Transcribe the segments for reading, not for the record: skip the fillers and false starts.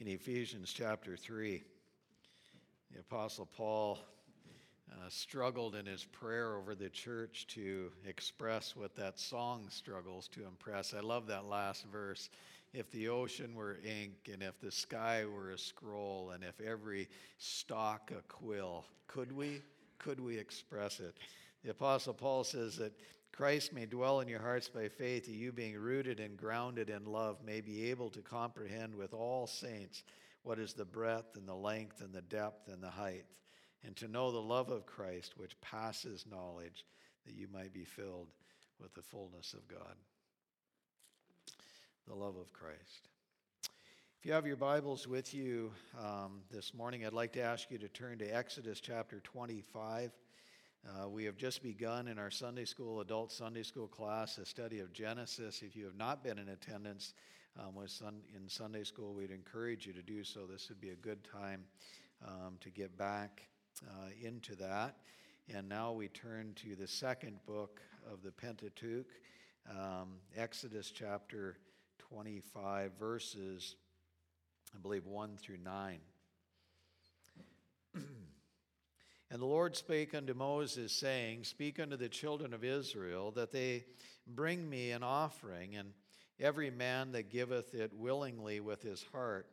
in Ephesians chapter 3. The Apostle Paul struggled in his prayer over the church to express what that song struggles to impress. I love that last verse. If the ocean were ink, and if the sky were a scroll, and if every stalk a quill, could we express it? The Apostle Paul says that Christ may dwell in your hearts by faith, that you being rooted and grounded in love may be able to comprehend with all saints what is the breadth and the length and the depth and the height, and to know the love of Christ which passes knowledge, that you might be filled with the fullness of God. The love of Christ. If you have your Bibles with you this morning, I'd like to ask you to turn to Exodus chapter 25. We have just begun in our adult Sunday school class, a study of Genesis. If you have not been in attendance in Sunday school, we'd encourage you to do so. This would be a good time to get back into that. And now we turn to the second book of the Pentateuch, Exodus chapter 25, verses, I believe, 1 through 9. And the Lord spake unto Moses, saying, Speak unto the children of Israel, that they bring me an offering, and every man that giveth it willingly with his heart,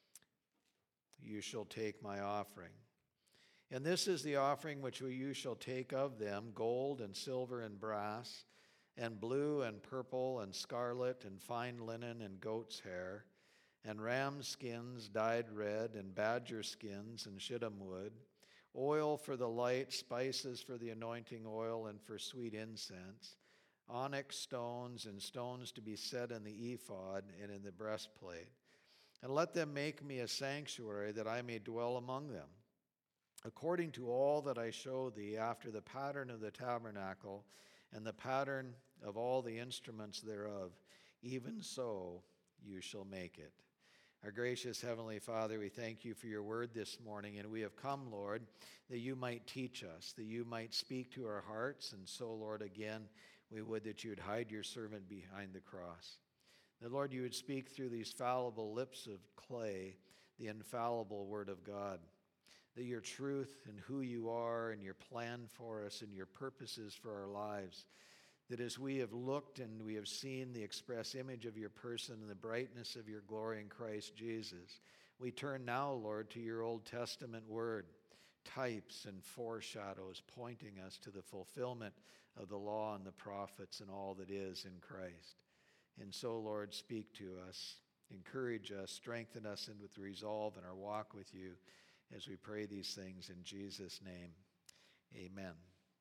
you shall take my offering. And this is the offering which you shall take of them, gold and silver and brass, and blue and purple and scarlet and fine linen and goat's hair, and ram skins dyed red, and badger skins and shittim wood, oil for the light, spices for the anointing oil and for sweet incense, onyx stones and stones to be set in the ephod and in the breastplate. And let them make me a sanctuary, that I may dwell among them, according to all that I show thee, after the pattern of the tabernacle and the pattern of all the instruments thereof, even so you shall make it. Our gracious Heavenly Father, we thank you for your word this morning, and we have come, Lord, that you might teach us, that you might speak to our hearts, and so, Lord, again, we would that you would hide your servant behind the cross. That, Lord, you would speak through these fallible lips of clay, the infallible word of God, that your truth and who you are and your plan for us and your purposes for our lives, that as we have looked and we have seen the express image of your person and the brightness of your glory in Christ Jesus, we turn now, Lord, to your Old Testament word, types and foreshadows pointing us to the fulfillment of the law and the prophets and all that is in Christ. And so, Lord, speak to us, encourage us, strengthen us with resolve in our walk with you as we pray these things in Jesus' name. Amen.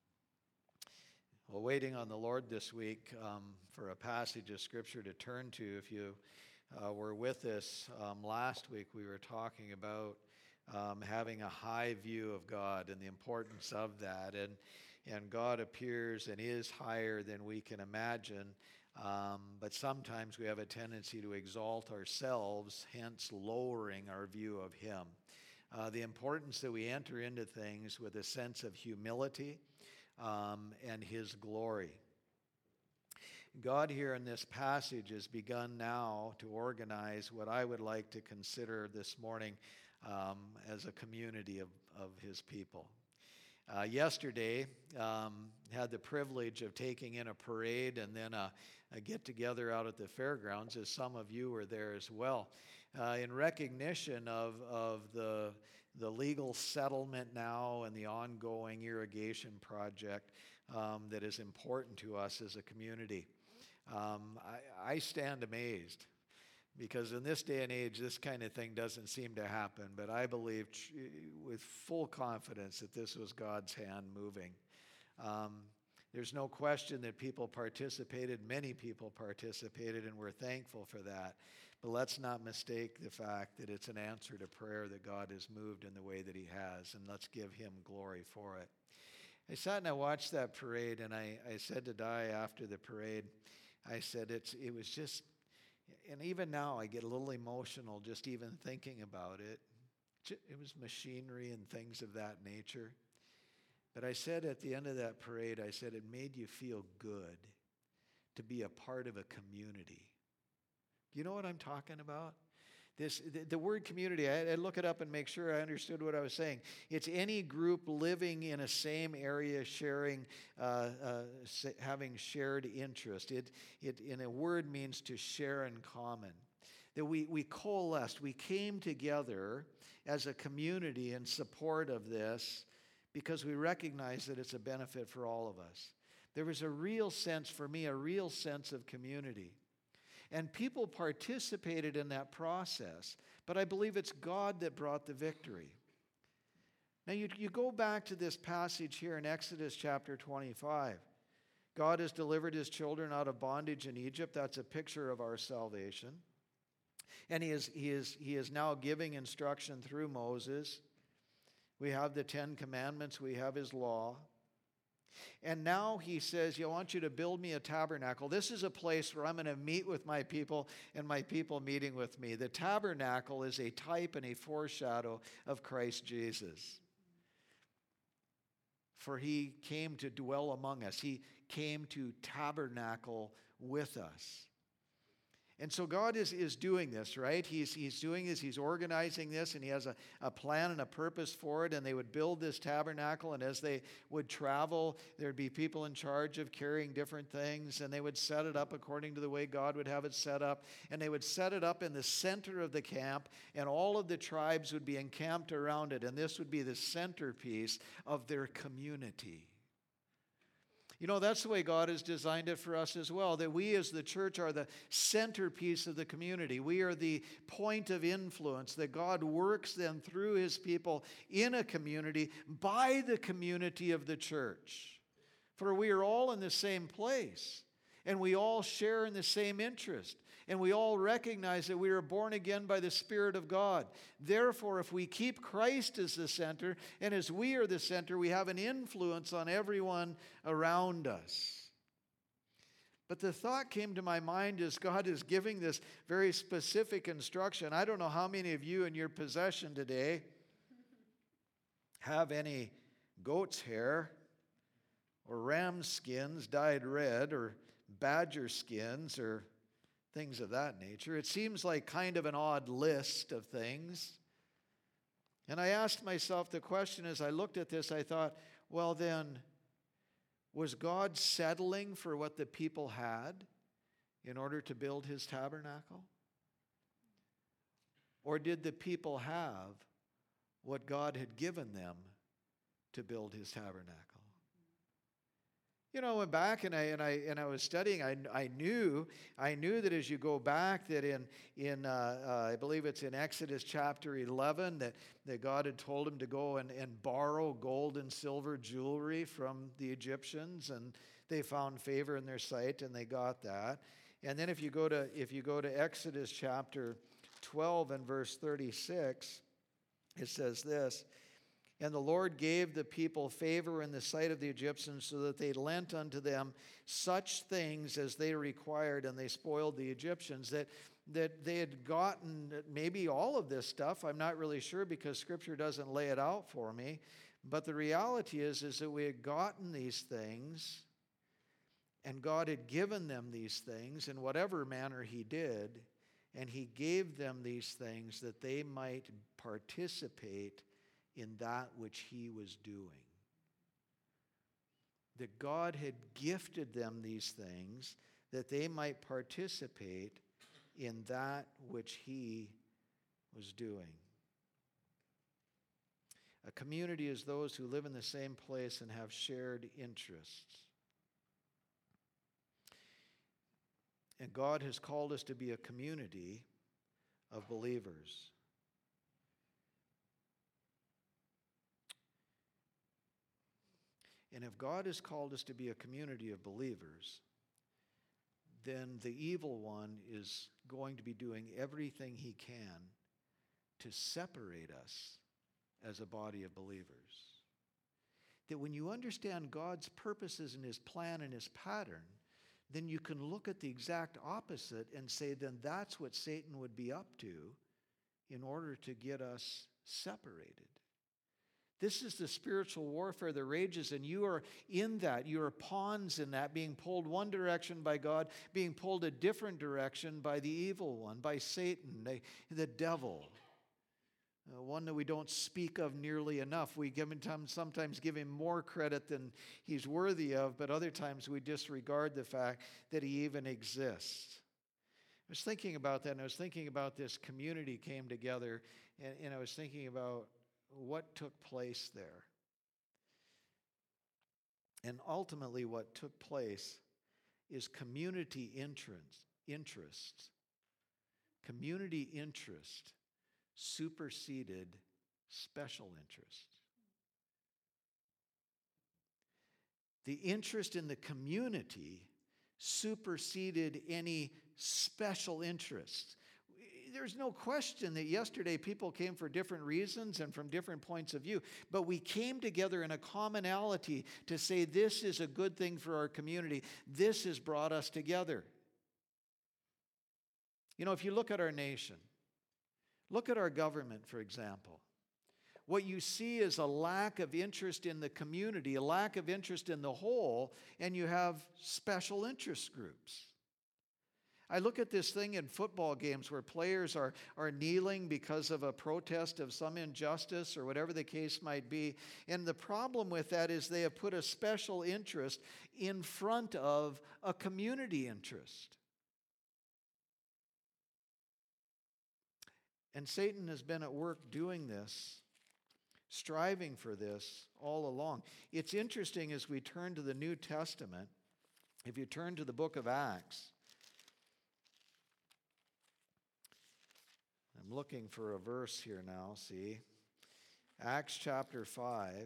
Well, waiting on the Lord this week for a passage of Scripture to turn to. If you were with us last week, we were talking about having a high view of God and the importance of that. And God appears and is higher than we can imagine, but sometimes we have a tendency to exalt ourselves, hence lowering our view of Him. The importance that we enter into things with a sense of humility and His glory. God here in this passage has begun now to organize what I would like to consider this morning as a community of His people. Yesterday, had the privilege of taking in a parade and then a get-together out at the fairgrounds, as some of you were there as well, in recognition of the legal settlement now and the ongoing irrigation project that is important to us as a community. I stand amazed, because in this day and age, this kind of thing doesn't seem to happen. But I believe with full confidence that this was God's hand moving. There's no question that people participated, many people participated, and we're thankful for that. But let's not mistake the fact that it's an answer to prayer that God has moved in the way that He has, and let's give Him glory for it. I sat and I watched that parade, and I said to Di after the parade, I said it was just, and even now I get a little emotional just even thinking about it. It was machinery and things of that nature. But I said at the end of that parade, I said it made you feel good to be a part of a community. Do you know what I'm talking about? The word community, I'd look it up and make sure I understood what I was saying. It's any group living in a same area, sharing, having shared interest. It in a word means to share in common. That we coalesced, we came together as a community in support of this because we recognize that it's a benefit for all of us. There was a real sense, for me, a real sense of community. And people participated in that process, but I believe it's God that brought the victory. Now you go back to this passage here in Exodus chapter 25. God has delivered his children out of bondage in Egypt. That's a picture of our salvation. And he is now giving instruction through Moses. We have the 10 Commandments. We have his law. And now he says, I want you to build me a tabernacle. This is a place where I'm going to meet with my people and my people meeting with me. The tabernacle is a type and a foreshadow of Christ Jesus. For he came to dwell among us. He came to tabernacle with us. And so God is doing this, right? He's doing this, he's organizing this, and he has a plan and a purpose for it. And they would build this tabernacle, and as they would travel, there'd be people in charge of carrying different things, and they would set it up according to the way God would have it set up. And they would set it up in the center of the camp, and all of the tribes would be encamped around it. And this would be the centerpiece of their community. You know, that's the way God has designed it for us as well, that we as the church are the centerpiece of the community. We are the point of influence, that God works then through his people in a community by the community of the church. For we are all in the same place, and we all share in the same interest, and we all recognize that we are born again by the Spirit of God. Therefore, if we keep Christ as the center, and as we are the center, we have an influence on everyone around us. But the thought came to my mind as God is giving this very specific instruction. I don't know how many of you in your possession today have any goat's hair or ram skins dyed red or badger skins or things of that nature. It seems like kind of an odd list of things. And I asked myself the question as I looked at this, I thought, well then, was God settling for what the people had in order to build his tabernacle? Or did the people have what God had given them to build his tabernacle? You know, I went back and I was studying. I knew that as you go back, that in I believe it's in Exodus chapter 11 that God had told him to go and borrow gold and silver jewelry from the Egyptians, and they found favor in their sight and they got that. And then if you go to Exodus chapter 12 and verse 36, it says this. And the Lord gave the people favor in the sight of the Egyptians, so that they lent unto them such things as they required, and they spoiled the Egyptians. That they had gotten maybe all of this stuff. I'm not really sure because Scripture doesn't lay it out for me. But the reality is that we had gotten these things, and God had given them these things in whatever manner he did, and he gave them these things that they might participate in that which he was doing. That God had gifted them these things that they might participate in that which he was doing. A community is those who live in the same place and have shared interests. And God has called us to be a community of believers. And if God has called us to be a community of believers, then the evil one is going to be doing everything he can to separate us as a body of believers. That when you understand God's purposes and his plan and his pattern, then you can look at the exact opposite and say, then that's what Satan would be up to in order to get us separated. This is the spiritual warfare that rages, and you are in that. You are pawns in that, being pulled one direction by God, being pulled a different direction by the evil one, by Satan, the devil. One that we don't speak of nearly enough. We sometimes give him more credit than he's worthy of, but other times we disregard the fact that he even exists. I was thinking about that, and I was thinking about this community came together, and I was thinking about what took place there. And ultimately what took place is community interest. Community interest superseded special interest. The interest in the community superseded any special interests. There's no question that yesterday people came for different reasons and from different points of view, but we came together in a commonality to say this is a good thing for our community. This has brought us together. You know, if you look at our nation, look at our government, for example. What you see is a lack of interest in the community, a lack of interest in the whole, and you have special interest groups. I look at this thing in football games where players are kneeling because of a protest of some injustice or whatever the case might be. And the problem with that is they have put a special interest in front of a community interest. And Satan has been at work doing this, striving for this all along. It's interesting as we turn to the New Testament, if you turn to the book of Acts, I'm looking for a verse here now, see. Acts chapter 5.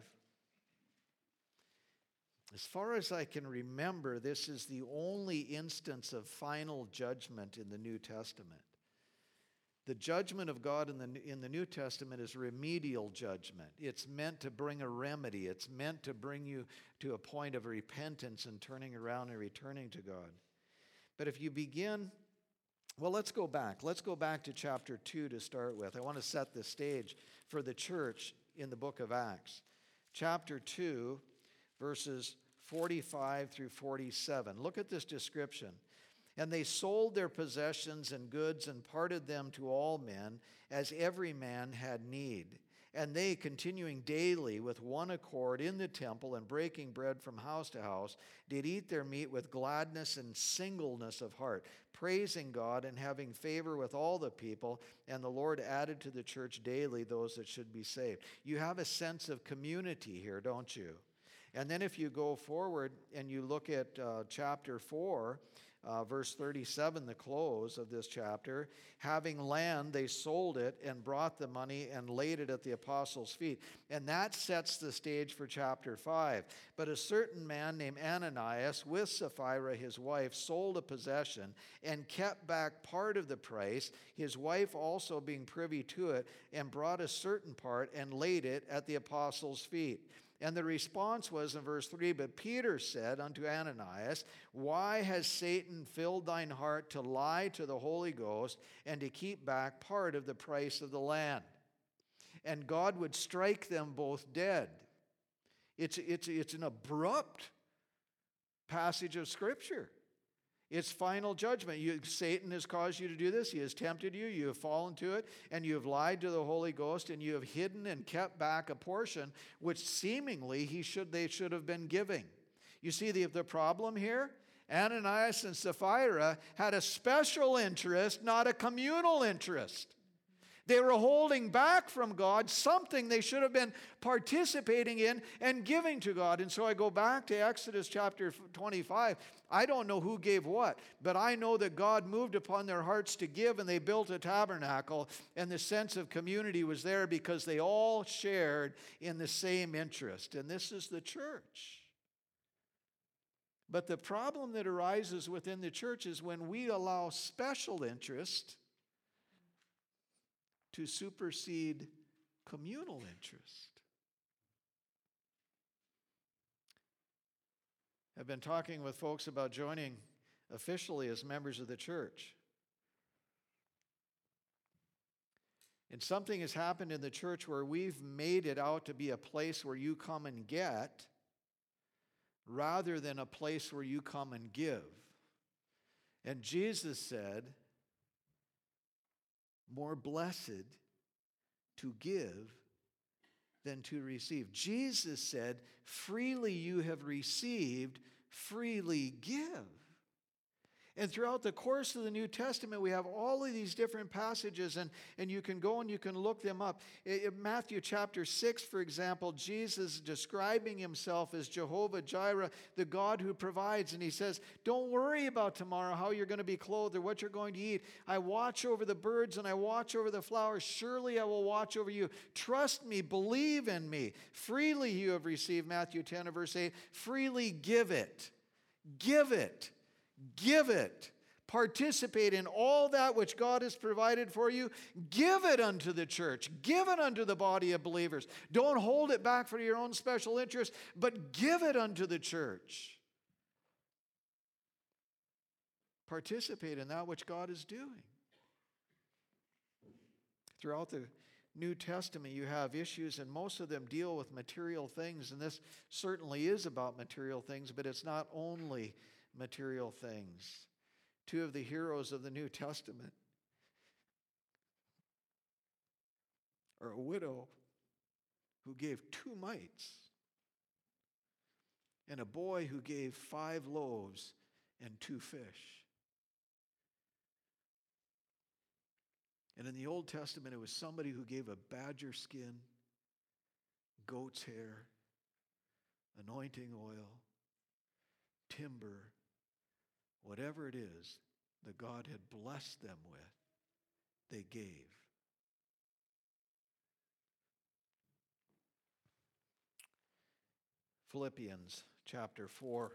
As far as I can remember, this is the only instance of final judgment in the New Testament. The judgment of God in the New Testament is remedial judgment. It's meant to bring a remedy. It's meant to bring you to a point of repentance and turning around and returning to God. But if you begin, well, let's go back. Let's go back to chapter 2 to start with. I want to set the stage for the church in the book of Acts. Chapter 2, verses 45 through 47. Look at this description. And they sold their possessions and goods and parted them to all men, as every man had need. And they, continuing daily with one accord in the temple and breaking bread from house to house, did eat their meat with gladness and singleness of heart, praising God and having favor with all the people. And the Lord added to the church daily those that should be saved. You have a sense of community here, don't you? And then if you go forward and you look at chapter 4, verse 37, the close of this chapter, having land, they sold it and brought the money and laid it at the apostles' feet. And that sets the stage for chapter 5. But a certain man named Ananias, with Sapphira his wife, sold a possession and kept back part of the price, his wife also being privy to it, and brought a certain part and laid it at the apostles' feet. And the response was in verse 3, but Peter said unto Ananias, why has Satan filled thine heart to lie to the Holy Ghost and to keep back part of the price of the land? And God would strike them both dead. It's an abrupt passage of Scripture. It's final judgment. Satan has caused you to do this. He has tempted you. You have fallen to it, and you have lied to the Holy Ghost, and you have hidden and kept back a portion which seemingly they should have been giving. You see the problem here? Ananias and Sapphira had a special interest, not a communal interest. They were holding back from God something they should have been participating in and giving to God. And so I go back to Exodus chapter 25. I don't know who gave what, but I know that God moved upon their hearts to give, and they built a tabernacle, and the sense of community was there because they all shared in the same interest. And this is the church. But the problem that arises within the church is when we allow special interest to supersede communal interest. I've been talking with folks about joining officially as members of the church. And something has happened in the church where we've made it out to be a place where you come and get rather than a place where you come and give. And Jesus said, more blessed to give than to receive. Jesus said, freely you have received, freely give. And throughout the course of the New Testament, we have all of these different passages, and you can go and you can look them up. In Matthew chapter 6, for example, Jesus describing himself as Jehovah Jireh, the God who provides. And he says, don't worry about tomorrow, how you're going to be clothed or what you're going to eat. I watch over the birds and I watch over the flowers. Surely I will watch over you. Trust me, believe in me. Freely you have received, Matthew 10 verse 8. Freely give it. Give it. Give it. Participate in all that which God has provided for you. Give it unto the church. Give it unto the body of believers. Don't hold it back for your own special interest, but give it unto the church. Participate in that which God is doing. Throughout the New Testament, you have issues, and most of them deal with material things, and this certainly is about material things, but it's not only material things. Two of the heroes of the New Testament are a widow who gave 2 mites and a boy who gave 5 loaves and 2 fish. And in the Old Testament, it was somebody who gave a badger skin, goat's hair, anointing oil, timber, whatever it is that God had blessed them with, they gave. Philippians chapter 4.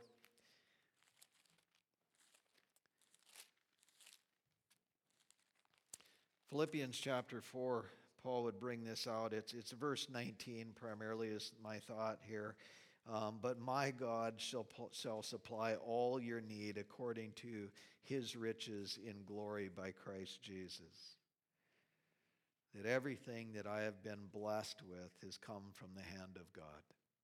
Philippians chapter 4, Paul would bring this out. It's verse 19 primarily is my thought here. But my God shall supply all your need according to his riches in glory by Christ Jesus. That everything that I have been blessed with has come from the hand of God.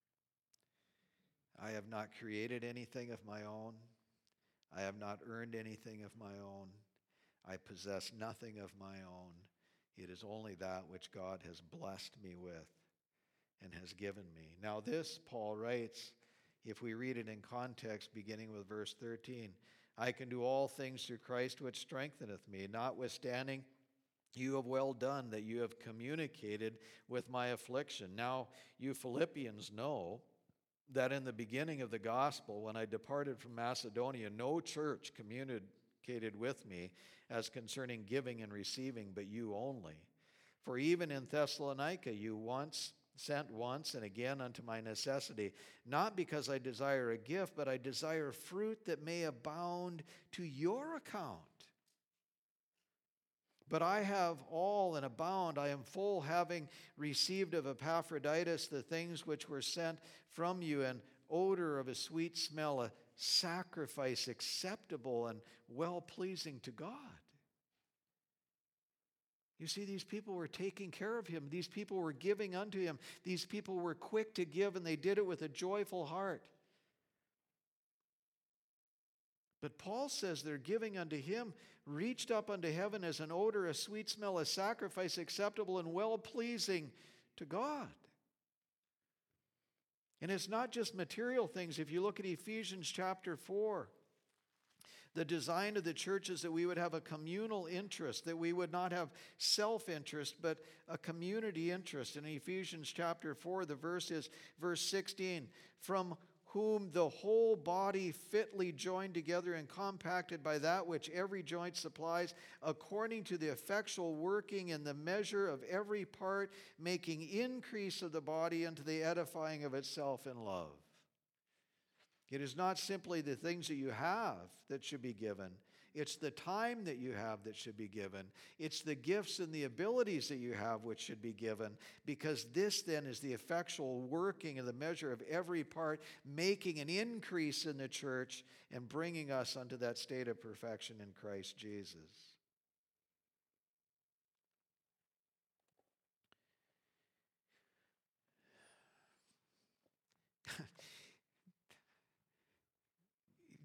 I have not created anything of my own. I have not earned anything of my own. I possess nothing of my own. It is only that which God has blessed me with and has given me. Now this, Paul writes, if we read it in context, beginning with verse 13, I can do all things through Christ which strengtheneth me, notwithstanding you have well done that you have communicated with my affliction. Now you Philippians know that in the beginning of the gospel, when I departed from Macedonia, no church communicated with me as concerning giving and receiving, but you only. For even in Thessalonica you sent once and again unto my necessity, not because I desire a gift, but I desire fruit that may abound to your account. But I have all and abound. I am full, having received of Epaphroditus the things which were sent from you, an odor of a sweet smell, a sacrifice acceptable and well-pleasing to God. You see, these people were taking care of him. These people were giving unto him. These people were quick to give, and they did it with a joyful heart. But Paul says their giving unto him reached up unto heaven as an odor, a sweet smell, a sacrifice acceptable and well-pleasing to God. And it's not just material things. If you look at Ephesians chapter 4, the design of the church is that we would have a communal interest, that we would not have self-interest, but a community interest. In Ephesians chapter 4, the verse is verse 16, from whom the whole body fitly joined together and compacted by that which every joint supplies, according to the effectual working in the measure of every part, making increase of the body unto the edifying of itself in love. It is not simply the things that you have that should be given. It's the time that you have that should be given. It's the gifts and the abilities that you have which should be given, because this then is the effectual working of the measure of every part, making an increase in the church and bringing us unto that state of perfection in Christ Jesus.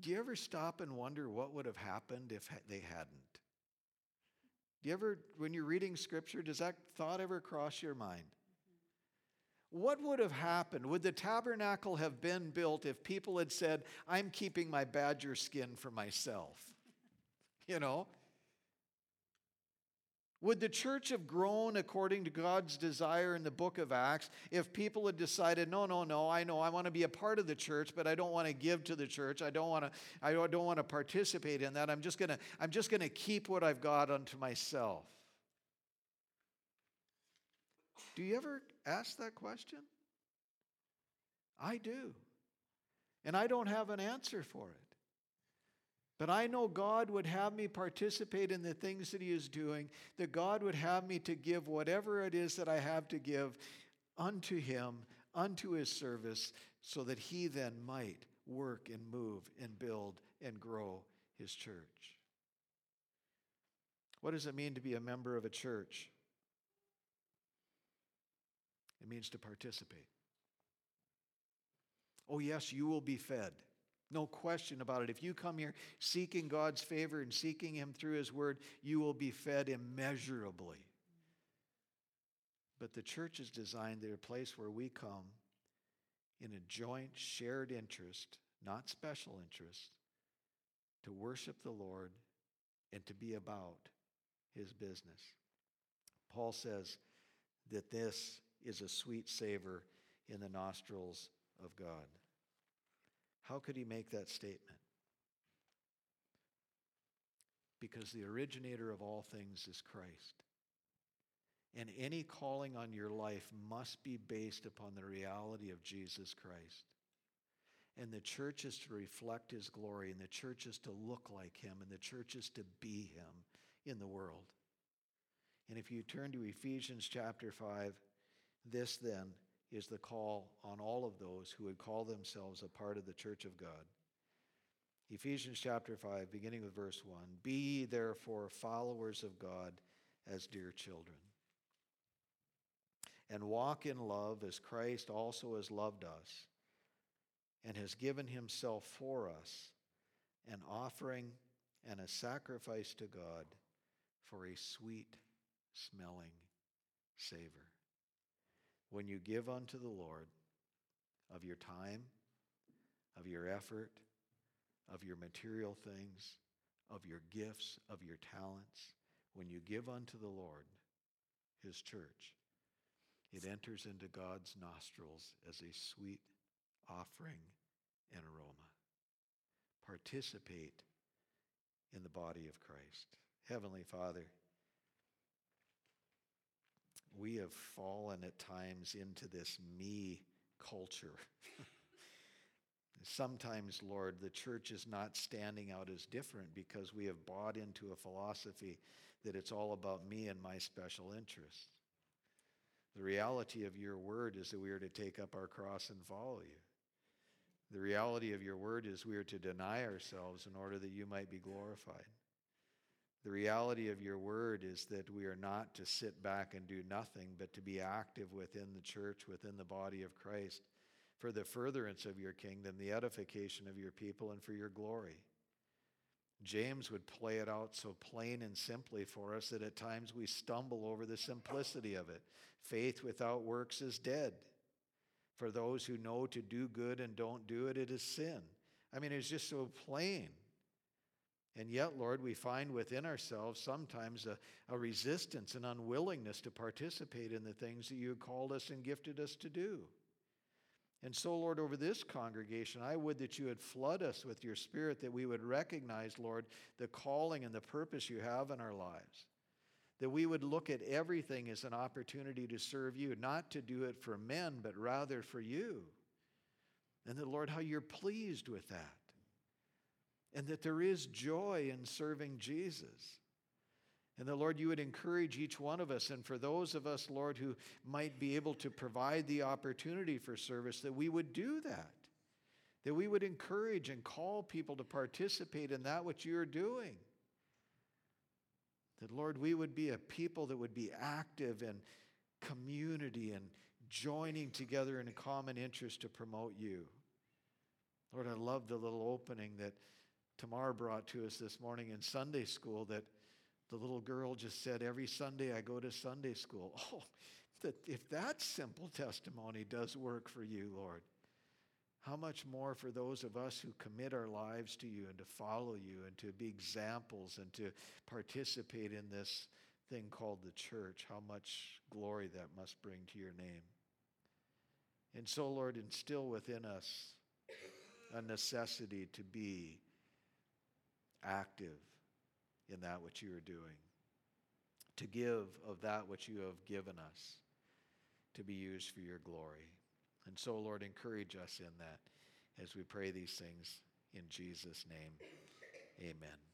Do you ever stop and wonder what would have happened if they hadn't? Do you ever, when you're reading Scripture, does that thought ever cross your mind? What would have happened? Would the tabernacle have been built if people had said, I'm keeping my badger skin for myself? You know? Would the church have grown according to God's desire in the book of Acts if people had decided, no, I know I want to be a part of the church, but I don't want to give to the church. I don't want to participate in that. I'm just going to keep what I've got unto myself. Do you ever ask that question? I do. And I don't have an answer for it. But I know God would have me participate in the things that He is doing, that God would have me to give whatever it is that I have to give unto Him, unto His service, so that He then might work and move and build and grow His church. What does it mean to be a member of a church? It means to participate. Oh yes, you will be fed. No question about it. If you come here seeking God's favor and seeking Him through His Word, you will be fed immeasurably. But the church is designed to be a place where we come in a joint, shared interest, not special interest, to worship the Lord and to be about His business. Paul says that this is a sweet savor in the nostrils of God. How could he make that statement? Because the originator of all things is Christ. And any calling on your life must be based upon the reality of Jesus Christ. And the church is to reflect His glory, and the church is to look like Him, and the church is to be Him in the world. And if you turn to Ephesians chapter 5, this then is the call on all of those who would call themselves a part of the church of God. Ephesians chapter 5, beginning with verse 1. Be ye therefore followers of God as dear children, and walk in love as Christ also has loved us, and has given Himself for us, an offering and a sacrifice to God for a sweet-smelling savor. When you give unto the Lord of your time, of your effort, of your material things, of your gifts, of your talents, when you give unto the Lord, His church, it enters into God's nostrils as a sweet offering and aroma. Participate in the body of Christ. Heavenly Father, we have fallen at times into this me culture. Sometimes, Lord, the church is not standing out as different because we have bought into a philosophy that it's all about me and my special interests. The reality of your word is that we are to take up our cross and follow you. The reality of your word is we are to deny ourselves in order that you might be glorified. The reality of your word is that we are not to sit back and do nothing, but to be active within the church, within the body of Christ, for the furtherance of your kingdom, the edification of your people, and for your glory. James would play it out so plain and simply for us that at times we stumble over the simplicity of it. Faith without works is dead. For those who know to do good and don't do it, it is sin. I mean, it's just so plain. And yet, Lord, we find within ourselves sometimes a resistance and unwillingness to participate in the things that you called us and gifted us to do. And so, Lord, over this congregation, I would that you would flood us with your Spirit, that we would recognize, Lord, the calling and the purpose you have in our lives. That we would look at everything as an opportunity to serve you, not to do it for men, but rather for you. And that, Lord, how you're pleased with that. And that there is joy in serving Jesus. And that, Lord, you would encourage each one of us, and for those of us, Lord, who might be able to provide the opportunity for service, that we would do that. That we would encourage and call people to participate in that which you're doing. That, Lord, we would be a people that would be active in community and joining together in a common interest to promote you. Lord, I love the little opening that Tamar brought to us this morning in Sunday school, that the little girl just said, every Sunday I go to Sunday school. Oh, that if that simple testimony does work for you, Lord, how much more for those of us who commit our lives to you and to follow you and to be examples and to participate in this thing called the church. How much glory that must bring to your name. And so, Lord, instill within us a necessity to be active in that which you are doing, to give of that which you have given us, to be used for your glory. And so, Lord, encourage us in that as we pray these things in Jesus' name. Amen.